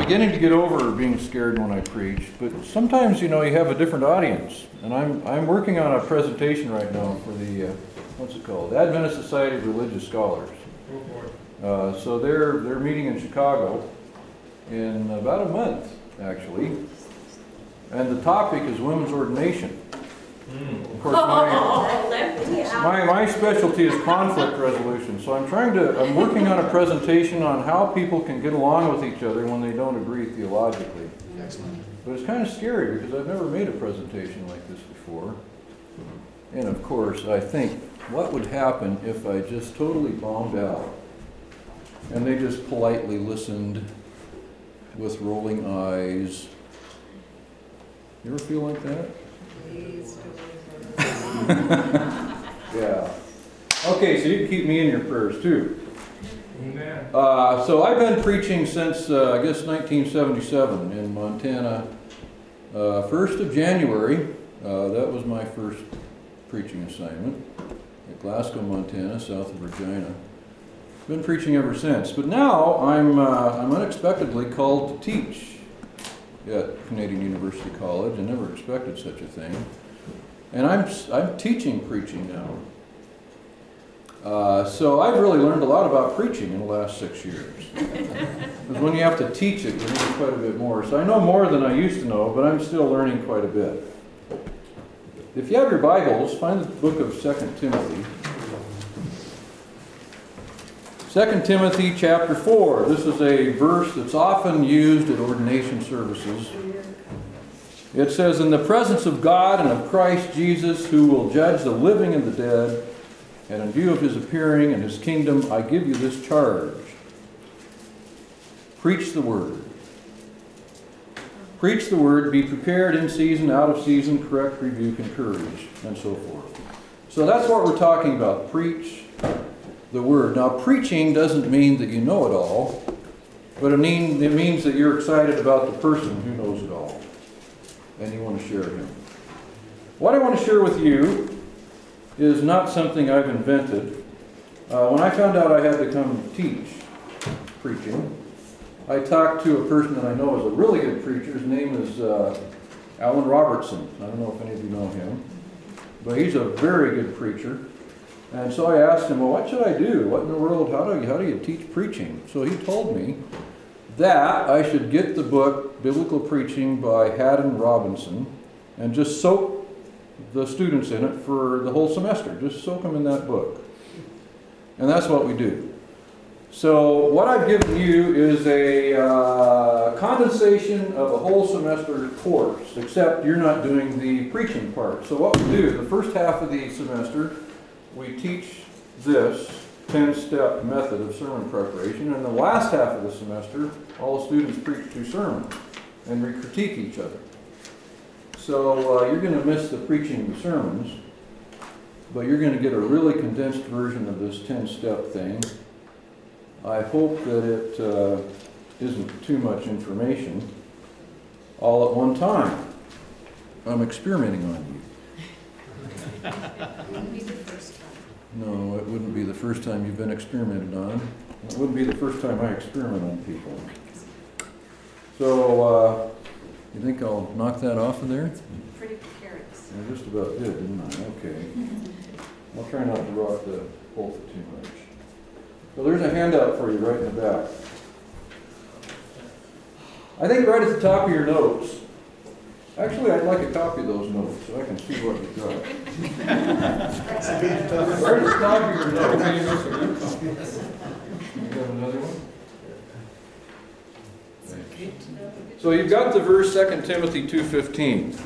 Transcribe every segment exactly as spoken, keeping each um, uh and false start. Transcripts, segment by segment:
beginning to get over being scared when I preach, but sometimes, you know, you have a different audience. And I'm, I'm working on a presentation right now for the, uh, what's it called? Adventist Society of Religious Scholars. Uh, so they're, they're meeting in Chicago in about a month, actually. And the topic is women's ordination. Of course, my, my, my specialty is conflict resolution, so I'm trying to, I'm working on a presentation on how people can get along with each other when they don't agree theologically. Excellent. But it's kind of scary because I've never made a presentation like this before. And of course, I think, what would happen if I just totally bombed out and they just politely listened with rolling eyes? You ever feel like that? Yeah. Okay, so you can keep me in your prayers too. Amen. Uh, so I've been preaching since, uh, I guess, nineteen seventy-seven in Montana. Uh, first of January, uh, that was my first preaching assignment at Glasgow, Montana, south of Regina. Been preaching ever since. But now I'm, uh, I'm unexpectedly called to teach at Canadian University College. I never expected such a thing. And I'm, I'm teaching preaching now. Uh, so I've really learned a lot about preaching in the last six years. Because when you have to teach it, you learn quite a bit more. So I know more than I used to know, but I'm still learning quite a bit. If you have your Bibles, find the book of Second Timothy. Second Timothy chapter four. This is a verse that's often used at ordination services. It says, "In the presence of God and of Christ Jesus, who will judge the living and the dead, and in view of his appearing and his kingdom, I give you this charge. Preach the word. Preach the word, be prepared in season, out of season, correct, rebuke, encourage," and so forth. So that's what we're talking about. Preach the word. Now, preaching doesn't mean that you know it all, but it, mean, it means that you're excited about the person who knows it all, and you want to share him. What I want to share with you is not something I've invented. Uh, when I found out I had to come teach preaching, I talked to a person that I know is a really good preacher. His name is uh, Alan Robertson. I don't know if any of you know him, but he's a very good preacher. And so I asked him, well, what should I do? What in the world, how do you, how do you teach preaching? So he told me that I should get the book Biblical Preaching by Haddon Robinson and just soak the students in it for the whole semester. Just soak them in that book. And that's what we do. So what I've given you is a uh, condensation of a whole semester course, except you're not doing the preaching part. So what we do, the first half of the semester, we teach this ten-step method of sermon preparation, and the last half of the semester, all the students preach two sermons, and we critique each other. So uh, you're going to miss the preaching of the sermons, but you're going to get a really condensed version of this ten-step thing. I hope that it uh, isn't too much information all at one time. I'm experimenting on you. It wouldn't be the first time. No, it wouldn't be the first time you've been experimented on. It wouldn't be the first time I experiment on people. So, uh, you think I'll knock that off of there? Pretty precarious. I just about did, didn't I? Okay. I'll try not to rock the pulpit too much. So there's a handout for you right in the back. I think right at the top of your notes, actually I'd like a copy of those notes so I can see what you've got. Right at the top of your notes. You got another one? So you've got the verse Second Timothy two fifteen.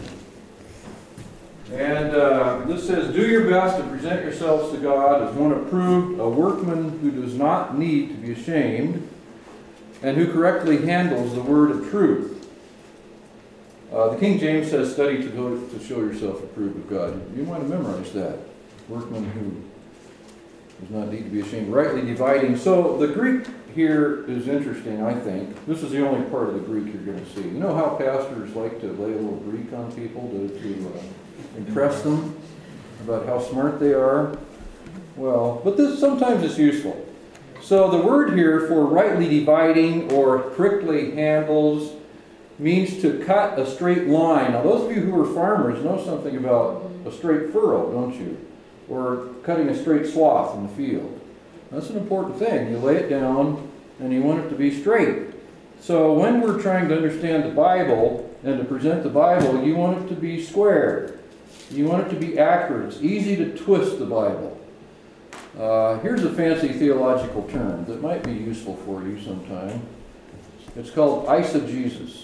And uh, this says, "Do your best to present yourselves to God as one approved, a workman who does not need to be ashamed, and who correctly handles the word of truth." Uh, the King James says, "Study to, go, to show yourself approved of God." You want to memorize that. Workman who does not need to be ashamed, rightly dividing. So the Greek here is interesting, I think. This is the only part of the Greek you're going to see. You know how pastors like to lay a little Greek on people to, to uh, impress them about how smart they are? Well, but this sometimes it's useful. So the word here for rightly dividing or prickly handles means to cut a straight line. Now those of you who are farmers know something about a straight furrow, don't you? Or cutting a straight swath in the field. That's an important thing. You lay it down and you want it to be straight. So when we're trying to understand the Bible and to present the Bible, you want it to be square. You want it to be accurate. It's easy to twist the Bible. Uh, here's a fancy theological term that might be useful for you sometime. It's called eisegesis.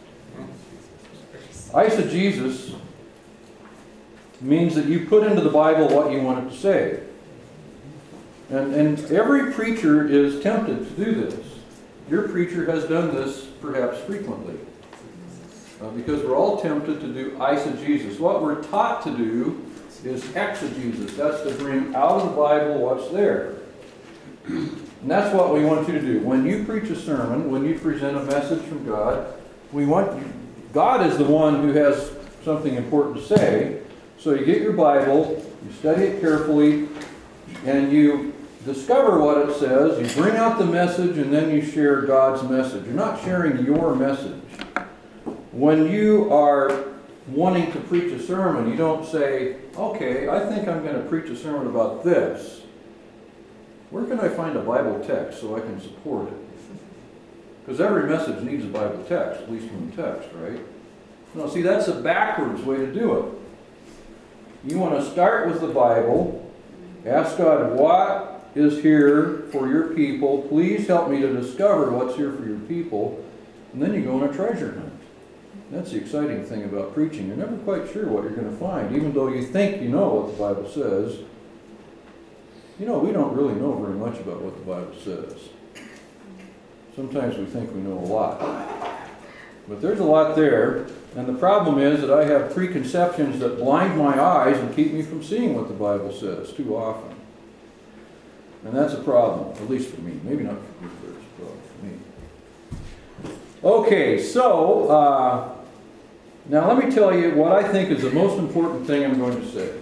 Eisegesis means that you put into the Bible what you want it to say. And, and every preacher is tempted to do this. Your preacher has done this perhaps frequently. Uh, because we're all tempted to do eisegesis. What we're taught to do is exegesis. That's to bring out of the Bible what's there. And that's what we want you to do. When you preach a sermon, when you present a message from God, we want you, God is the one who has something important to say. So you get your Bible, you study it carefully, and you discover what it says, you bring out the message, and then you share God's message. You're not sharing your message. When you are wanting to preach a sermon, you don't say, okay, I think I'm going to preach a sermon about this. Where can I find a Bible text so I can support it? Because every message needs a Bible text, at least one text, right? No, see, that's a backwards way to do it. You want to start with the Bible, ask God, what is here for your people? Please help me to discover what's here for your people. And then you go on a treasure hunt. That's the exciting thing about preaching. You're never quite sure what you're going to find, even though you think you know what the Bible says. You know, we don't really know very much about what the Bible says. Sometimes we think we know a lot. But there's a lot there, and the problem is that I have preconceptions that blind my eyes and keep me from seeing what the Bible says too often. And that's a problem, at least for me. Maybe not for you, but it's a problem for me. Okay, so uh, now let me tell you what I think is the most important thing I'm going to say.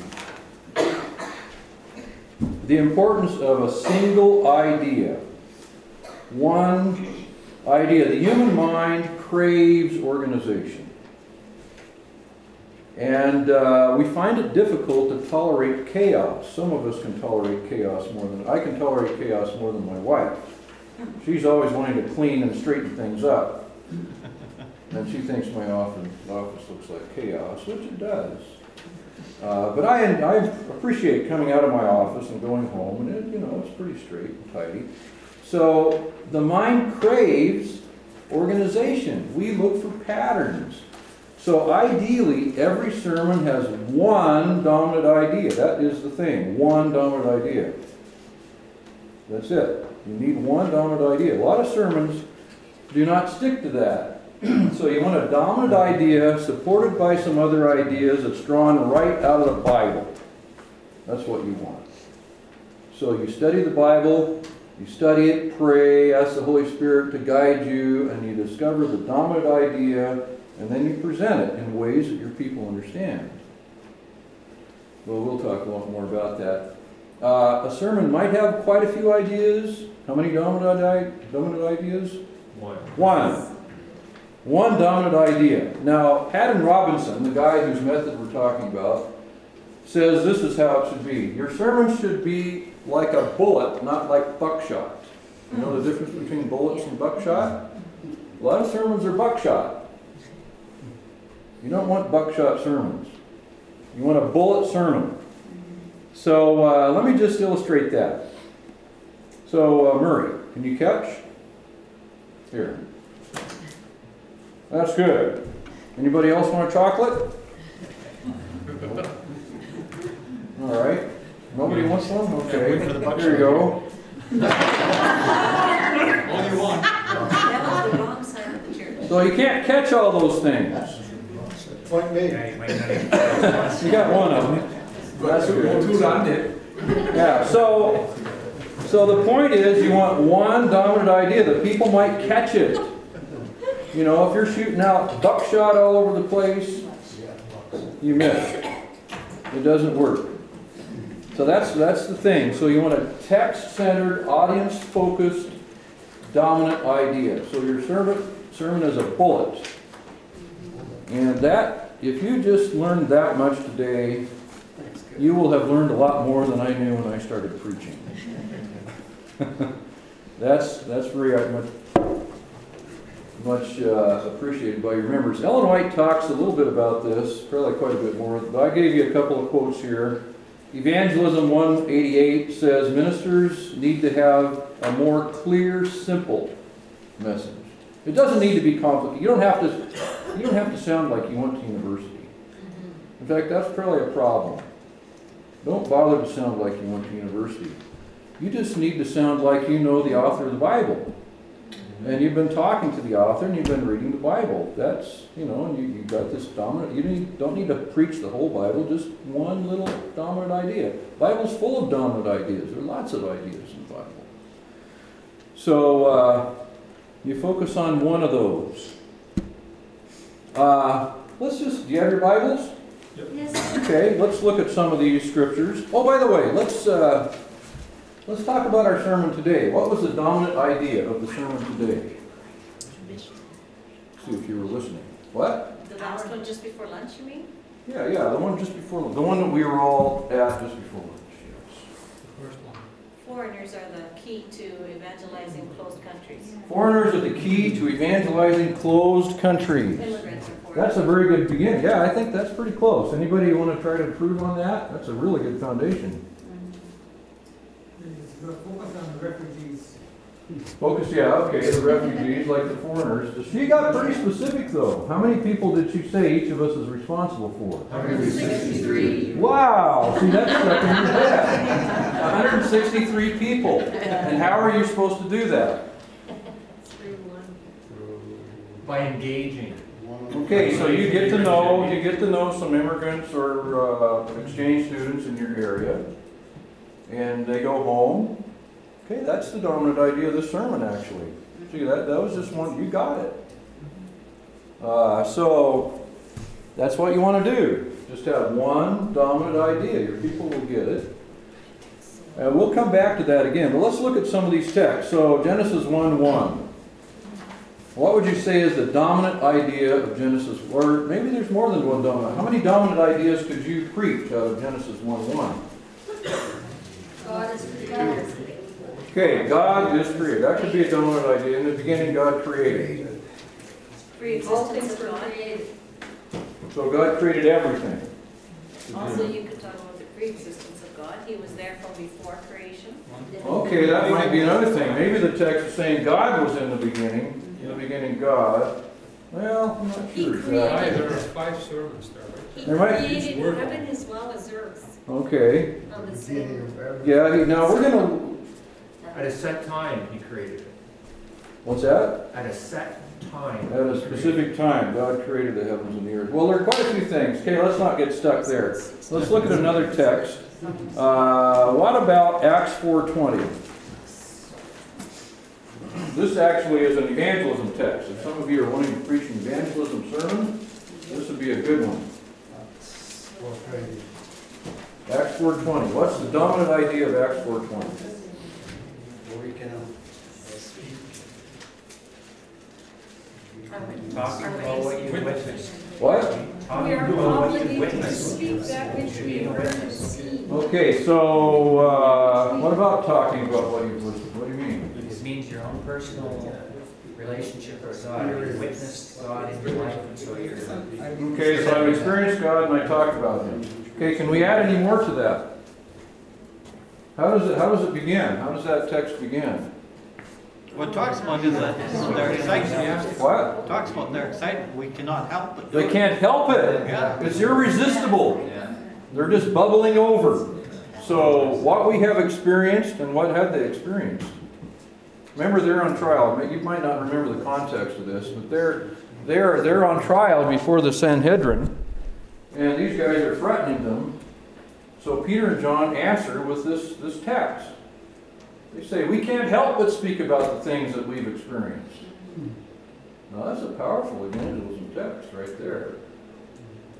The importance of a single idea. One idea. The human mind craves organization. And uh, we find it difficult to tolerate chaos. Some of us can tolerate chaos more than, I can tolerate chaos more than my wife. She's always wanting to clean and straighten things up. And she thinks my office, office looks like chaos, which it does. Uh, but I, I appreciate coming out of my office and going home, and it, you know, it's pretty straight and tidy. So the mind craves organization. We look for patterns. So ideally, every sermon has one dominant idea. That is the thing, one dominant idea. That's it. You need one dominant idea. A lot of sermons do not stick to that. So you want a dominant idea supported by some other ideas that's drawn right out of the Bible. That's what you want. So you study the Bible, you study it, pray, ask the Holy Spirit to guide you, and you discover the dominant idea, and then you present it in ways that your people understand. Well, we'll talk a lot more about that. Uh, a sermon might have quite a few ideas. How many dominant, dominant ideas? One. One. One dominant idea. Now, Haddon Robinson, the guy whose method we're talking about, says this is how it should be. Your sermon should be like a bullet, not like buckshot. You know the difference between bullets and buckshot? A lot of sermons are buckshot. You don't want buckshot sermons. You want a bullet sermon. So uh, let me just illustrate that. So uh, Murray, can you catch? Here. That's good. Anybody else want a chocolate? All right. Nobody wants one? Okay. Here you go. Only one. That was the wrong side of the church. So you can't catch all those things. Like me. You got one of them. That's good. Yeah, so, so the point is you want one dominant idea that people might catch it. You know, if you're shooting out buckshot all over the place, you miss. It doesn't work. So that's, that's the thing. So you want a text-centered, audience-focused, dominant idea. So your sermon, sermon is a bullet. And that, if you just learned that much today, you will have learned a lot more than I knew when I started preaching. that's, that's very much, much uh, appreciated by your members. Ellen White talks a little bit about this, probably quite a bit more, but I gave you a couple of quotes here. Evangelism one eighty-eight says, ministers need to have a more clear, simple message. It doesn't need to be complicated. You don't have to, you don't have to sound like you went to university. In fact, that's probably a problem. Don't bother to sound like you went to university. You just need to sound like you know the author of the Bible. And you've been talking to the author and you've been reading the Bible. That's, you know, and you, you've got this dominant, you need, don't need to preach the whole Bible, just one little dominant idea. The Bible's full of dominant ideas. There are lots of ideas in the Bible. So, uh, you focus on one of those. Uh, let's just, do you have your Bibles? Yes. Okay, let's look at some of these scriptures. Oh, by the way, let's uh, let's talk about our sermon today. What was the dominant idea of the sermon today? See if you were listening. What? The last one just before lunch, you mean? Yeah, yeah, the one just before, the one that we were all at just before lunch. Yes. Foreigners are the key to evangelizing closed countries. Foreigners are the key to evangelizing closed countries. Immigrants are foreigners. That's a very good beginning. Yeah, I think that's pretty close. Anybody want to try to improve on that? That's a really good foundation. Focus on the refugees. Focus, yeah, okay, the refugees, like the foreigners. She got pretty specific, though. How many people did she say each of us is responsible for? one hundred sixty-three. Wow! See, that's stuck in your head. one hundred sixty-three people. And how are you supposed to do that? By engaging. Okay, so you get to know, you get to know some immigrants or uh, exchange students in your area, and they go home. Okay, that's the dominant idea of this sermon, actually. See, that, that was just one, you got it. Uh, so, that's what you want to do. Just have one dominant idea. Your people will get it. Uh, we'll come back to that again, but let's look at some of these texts. So, Genesis one one. What would you say is the dominant idea of Genesis? Or maybe there's more than one dominant. How many dominant ideas could you preach out of Genesis one one? God is creator. Okay, God is created. That could be a dominant idea. In the beginning, God created. Pre-existence of God. So God created everything. Also, you could talk about the pre-existence of God. He was there from before creation. Okay, that might be another thing. Maybe the text is saying God was in the beginning. In the beginning, God. Well, I'm not He sure. created- exactly. There are five sermons there, right? He There might- created Word. heaven as well as earth Okay. on the Beginning same. of everything. Yeah, he- now we're going to... At a set time, he created it. What's that? At a set time. At a specific time, God created the heavens and the earth. Well, there are quite a few things. Okay, let's not get stuck there. Let's look at another text. Uh, what about Acts four twenty? This actually is an evangelism text. If some of you are wanting to preach an evangelism sermon, this would be a good one. Acts four twenty. What's the dominant idea of Acts four twenty? We can Talking about what you witnessed. What? Talking We are about what you obligated to witnessed. speak that which we heard and seen. Okay, so uh, what about talking about what you've listened? What do you mean? It means your own personal relationship with God. You witnessed God in your life, and so you're. Okay, so I've experienced God and I talked about Him. Okay, can we add any more to that? How does it, how does it begin? How does that text begin? What talks about is that their excitement. What? Talks about their excitement. We cannot help but do They it. can't help it. Yeah. It's irresistible. Yeah. They're just bubbling over. So what we have experienced and what have they experienced? Remember, they're on trial. You might not remember the context of this, but they're they're they're on trial before the Sanhedrin, and these guys are threatening them. So Peter and John answer with this this text. They say, "We can't help but speak about the things that we've experienced." Now that's a powerful evangelism text right there.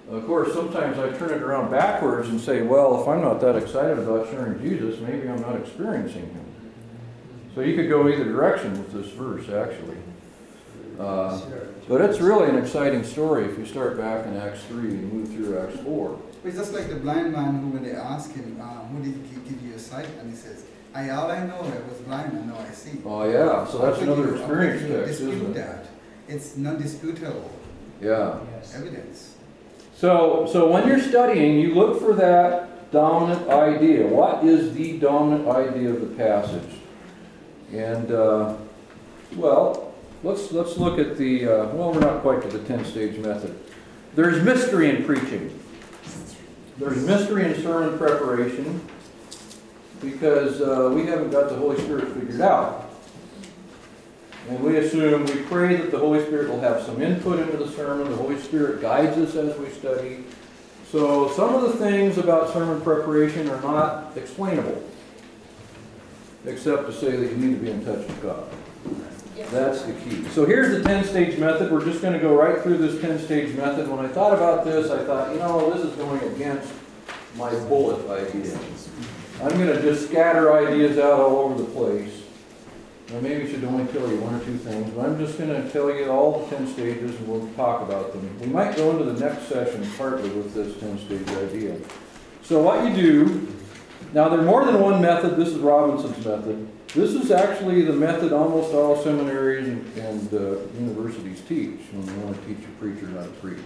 Of course, sometimes I turn it around backwards and say, well, if I'm not that excited about sharing Jesus, maybe I'm not experiencing Him. So you could go either direction with this verse, actually. Uh, but it's really an exciting story if you start back in Acts three and move through Acts four. It's just like the blind man who, when they ask him, uh, who did he give you a sight? And he says, I, all I know, I was blind and now I see. Oh yeah, so that's How could another you- how could experience you text, dispute isn't it? that? It's non-disputable Yeah. Yes. evidence. So, so when you're studying, you look for that dominant idea. What is the dominant idea of the passage? And, uh, well, let's, let's look at the, uh, well, we're not quite to the ten-stage method. There's mystery in preaching. There's mystery in sermon preparation because uh, we haven't got the Holy Spirit figured out. And we assume, we pray that the Holy Spirit will have some input into the sermon. The Holy Spirit guides us as we study. So some of the things about sermon preparation are not explainable, except to say that you need to be in touch with God. That's the key. So here's the ten-stage method. We're just going to go right through this ten-stage method. When I thought about this, I thought, you know, this is going against my bullet idea. I'm going to just scatter ideas out all over the place. I maybe should only tell you one or two things, but I'm just going to tell you all the ten stages and we'll talk about them. We might go into the next session partly with this ten-stage idea. So what you do, now there are more than one method. This is Robinson's method. This is actually the method almost all seminaries and, and uh, universities teach when they want to teach a preacher how to preach.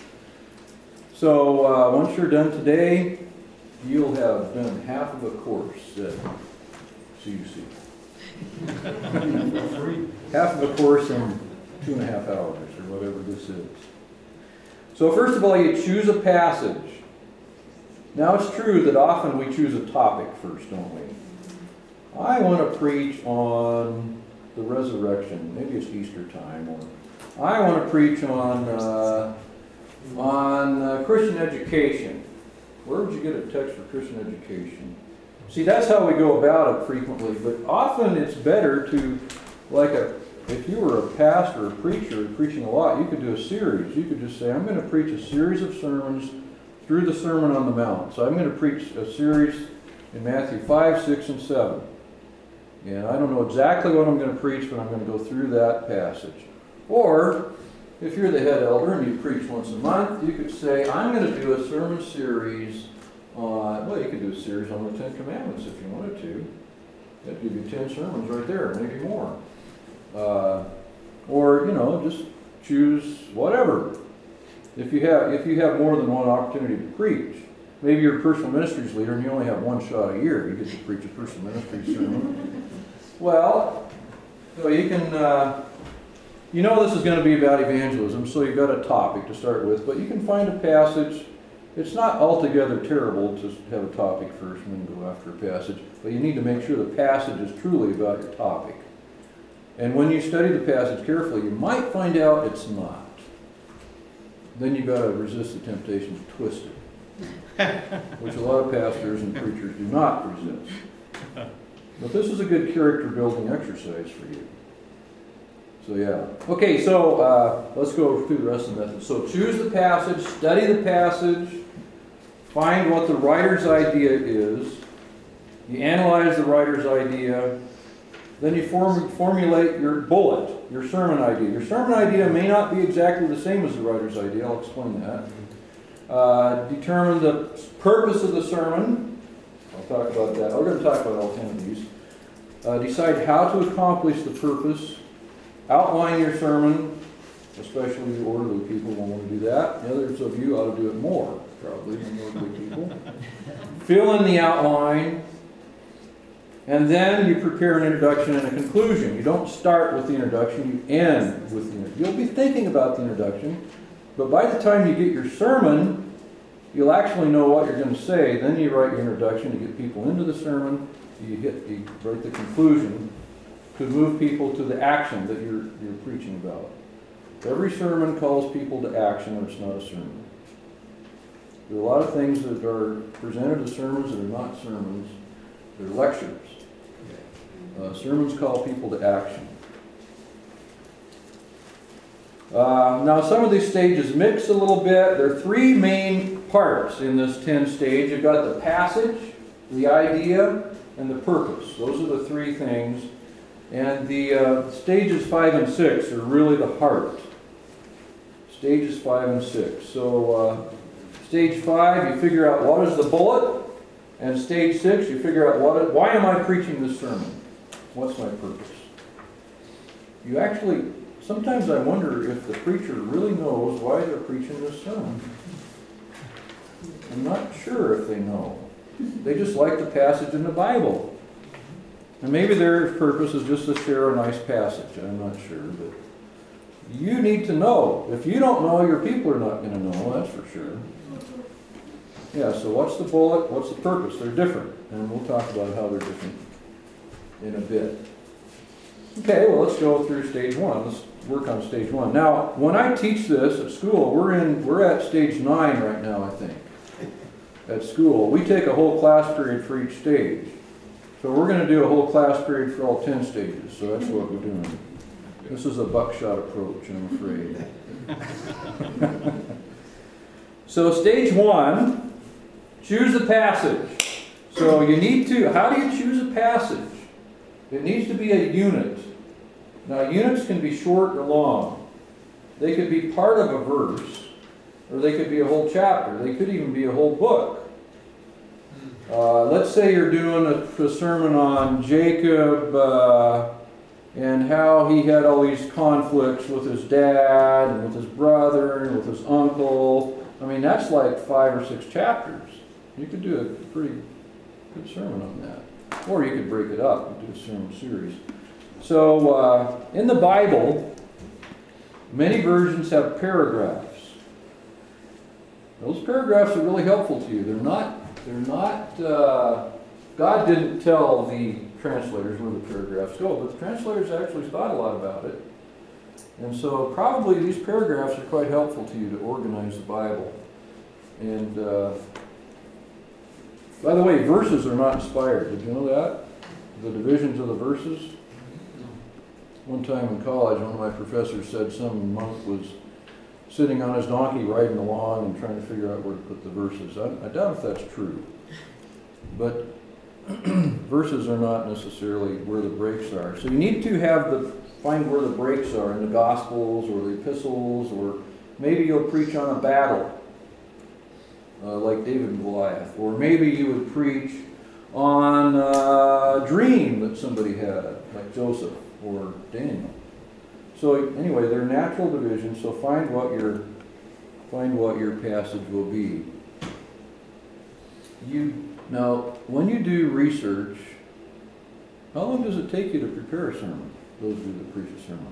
So uh, once you're done today, you'll have done half of a course at C U C. Half of a course in two and a half hours or whatever this is. So first of all, you choose a passage. Now it's true that often we choose a topic first, don't we? I want to preach on the resurrection. Maybe it's Easter time. Or I want to preach on, uh, on uh, Christian education. Where would you get a text for Christian education? See, that's how we go about it frequently, but often it's better to, like a, if you were a pastor or a preacher preaching a lot, you could do a series. You could just say, I'm going to preach a series of sermons through the Sermon on the Mount. So I'm going to preach a series in Matthew five, six, and seven. And I don't know exactly what I'm going to preach, but I'm going to go through that passage. Or, if you're the head elder and you preach once a month, you could say, I'm going to do a sermon series on, well, you could do a series on the Ten Commandments if you wanted to. That'd give you ten sermons right there, maybe more. Uh, or, you know, just choose whatever. If you have, if you have more than one opportunity to preach, maybe you're a personal ministries leader and you only have one shot a year. You get to preach a personal ministries sermon. Well, so you can, uh, you know this is going to be about evangelism, so you've got a topic to start with, but you can find a passage. It's not altogether terrible to have a topic first and then go after a passage, but you need to make sure the passage is truly about your topic. And when you study the passage carefully, you might find out it's not. Then you've got to resist the temptation to twist it, which a lot of pastors and preachers do not resist. But this is a good character building exercise for you. So yeah. Okay, so uh, let's go through the rest of the method. So choose the passage, study the passage, find what the writer's idea is, you analyze the writer's idea, then you form, formulate your bullet, your sermon idea. Your sermon idea may not be exactly the same as the writer's idea. I'll explain that. Uh, determine the purpose of the sermon. I'll talk about that. We're going to talk about all ten of these. Uh, decide how to accomplish the purpose. Outline your sermon, especially the orderly people will want to do that. The others of you ought to do it more, probably, than the orderly people. Fill in the outline. And then you prepare an introduction and a conclusion. You don't start with the introduction, you end with the introduction. You'll be thinking about the introduction, but by the time you get your sermon, you'll actually know what you're going to say. Then you write your introduction to get people into the sermon. You, hit, you write the conclusion to move people to the action that you're, you're preaching about. Every sermon calls people to action, or it's not a sermon. There are a lot of things that are presented as sermons that are not sermons. They're lectures. Uh, sermons call people to action. Uh, now, some of these stages mix a little bit. There are three main parts in this ten stage. You've got the passage, the idea, and the purpose. Those are the three things. And the uh, stages five and six are really the heart. Stages five and six. So, uh, stage five, you figure out what is the bullet. And stage six, you figure out what, why am I preaching this sermon? What's my purpose? You actually, sometimes I wonder if the preacher really knows why they're preaching this sermon. I'm not sure if they know. They just like the passage in the Bible. And maybe their purpose is just to share a nice passage. I'm not sure, but you need to know. If you don't know, your people are not going to know, that's for sure. Yeah, so what's the bullet? What's the purpose? They're different. And we'll talk about how they're different in a bit. Okay, well, let's go through stage one. Let's work on stage one. Now, when I teach this at school, we're in we're at stage nine right now, I think. At school, we take a whole class period for each stage. So we're going to do a whole class period for all ten stages. So that's what we're doing. This is a buckshot approach, I'm afraid. So stage one, choose a passage. So you need to, how do you choose a passage? It needs to be a unit. Now, units can be short or long. They could be part of a verse, or they could be a whole chapter. They could even be a whole book. Uh, let's say you're doing a, a sermon on Jacob uh, and how he had all these conflicts with his dad and with his brother and with his uncle. I mean, that's like five or six chapters. You could do a pretty good sermon on that. Or you could break it up and do a sermon series. So, uh, in the Bible, many versions have paragraphs. Those paragraphs are really helpful to you. They're not, they're not, uh, God didn't tell the translators where the paragraphs go, but the translators actually thought a lot about it. And so probably these paragraphs are quite helpful to you to organize the Bible. And, uh, by the way, verses are not inspired. Did you know that? The divisions of the verses? One time in college, one of my professors said some monk was sitting on his donkey riding along and trying to figure out where to put the verses. I, I doubt if that's true. But verses are not necessarily where the breaks are. So you need to have the find where the breaks are in the Gospels or the Epistles, or maybe you'll preach on a battle. Uh, like David and Goliath. Or maybe you would preach on a dream that somebody had, like Joseph or Daniel. So anyway, they're natural divisions, so find what your find what your passage will be. You now, when you do research, how long does it take you to prepare a sermon? Those of you that preach a sermon.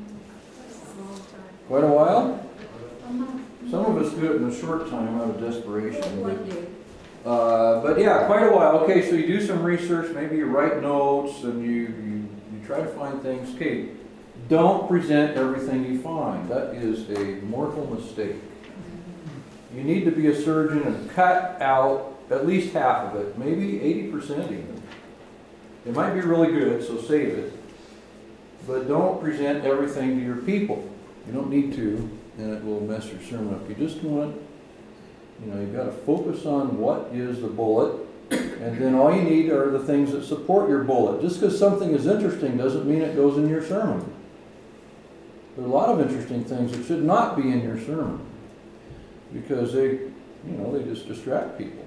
Quite a while? Some of us do it in a short time out of desperation. But, uh, but yeah, quite a while. Okay, so you do some research, maybe you write notes, and you, you, you try to find things. Okay, don't present everything you find. That is a mortal mistake. You need to be a surgeon and cut out at least half of it, maybe eighty percent even. It might be really good, so save it. But don't present everything to your people. You don't need to, and it will mess your sermon up. You just want, you know, you've got to focus on what is the bullet, and then all you need are the things that support your bullet. Just because something is interesting doesn't mean it goes in your sermon. There are a lot of interesting things that should not be in your sermon, because they, you know, they just distract people.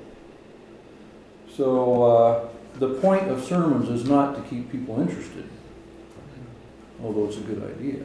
So uh, the point of sermons is not to keep people interested, although it's a good idea.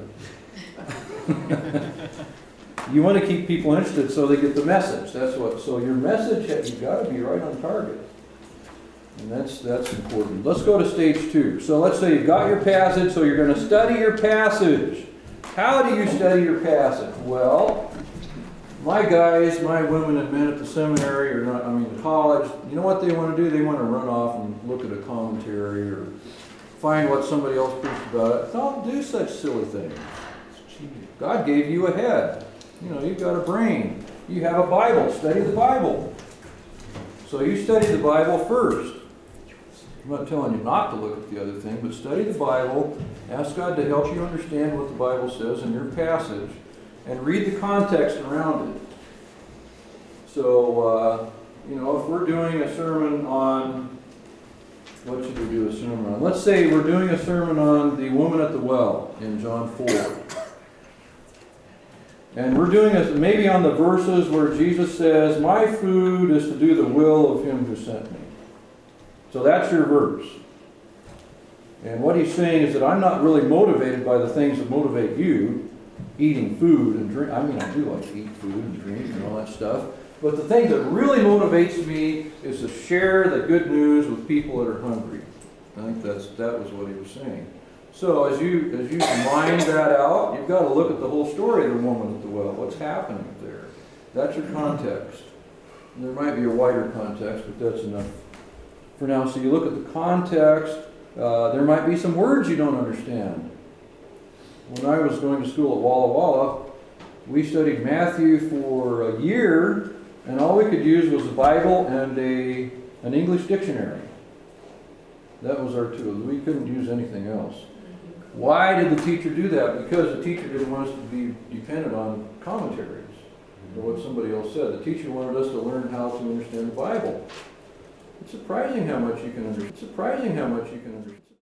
You want to keep people interested so they get the message. That's what. So your message, you've got to be right on target, and that's that's important. Let's go to stage two. So let's say you've got your passage. So you're going to study your passage. How do you study your passage? Well, my guys, my women and men at the seminary, or not, I mean college, you know what they want to do? They want to run off and look at a commentary or find what somebody else preached about it. Don't do such silly things. God gave you a head. You know, you've got a brain. You have a Bible. Study the Bible. So you study the Bible first. I'm not telling you not to look at the other thing, but study the Bible. Ask God to help you understand what the Bible says in your passage. and read the context around it. So, uh, you know, if we're doing a sermon on, what should we do a sermon on? Let's say we're doing a sermon on the woman at the well in John four. And we're doing this maybe on the verses where Jesus says, my food is to do the will of him who sent me. So that's your verse. And what he's saying is that I'm not really motivated by the things that motivate you, eating food and drink. I mean, I do like to eat food and drink and all that stuff. But the thing that really motivates me is to share the good news with people that are hungry. I think that's that was what he was saying. So as you as you mine that out, you've got to look at the whole story of the woman at the well. What's happening there? That's your context. And there might be a wider context, but that's enough for now. So you look at the context. Uh, there might be some words you don't understand. When I was going to school at Walla Walla, we studied Matthew for a year, and all we could use was the Bible and a an English dictionary. That was our tool. We couldn't use anything else. Why did the teacher do that? Because the teacher didn't want us to be dependent on commentaries or what somebody else said. The teacher wanted us to learn how to understand the Bible. It's surprising how much you can understand. It's surprising how much you can understand.